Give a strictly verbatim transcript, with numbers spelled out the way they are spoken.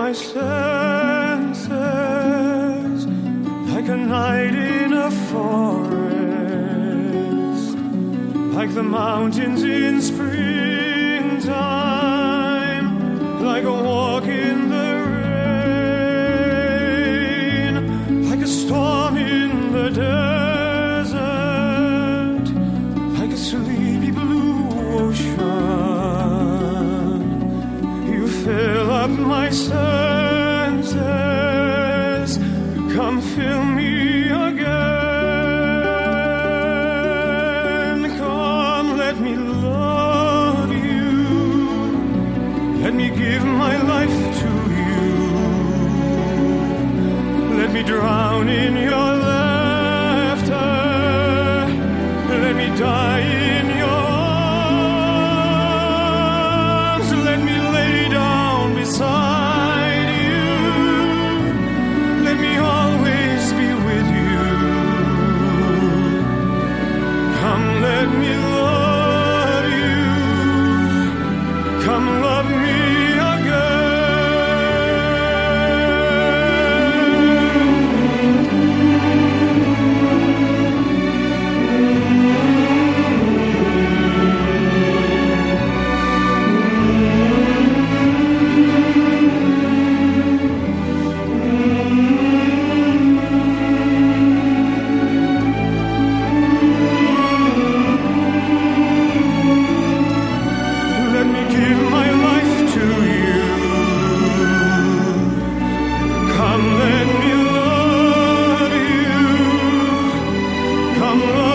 my senses like a night in a forest, like the mountains in springtime, like a walk in the rain, like a storm in the desert, like a sleepy blue ocean. You fill up my senses, come fill me again. Come, let me love you, let me give my life to you, let me drown in your laughter, let me die in your arms, let me lay down beside you, let me always be with you. Come, let me love you, come love me again. Let me give my life to you. Come, let me love you. Come, love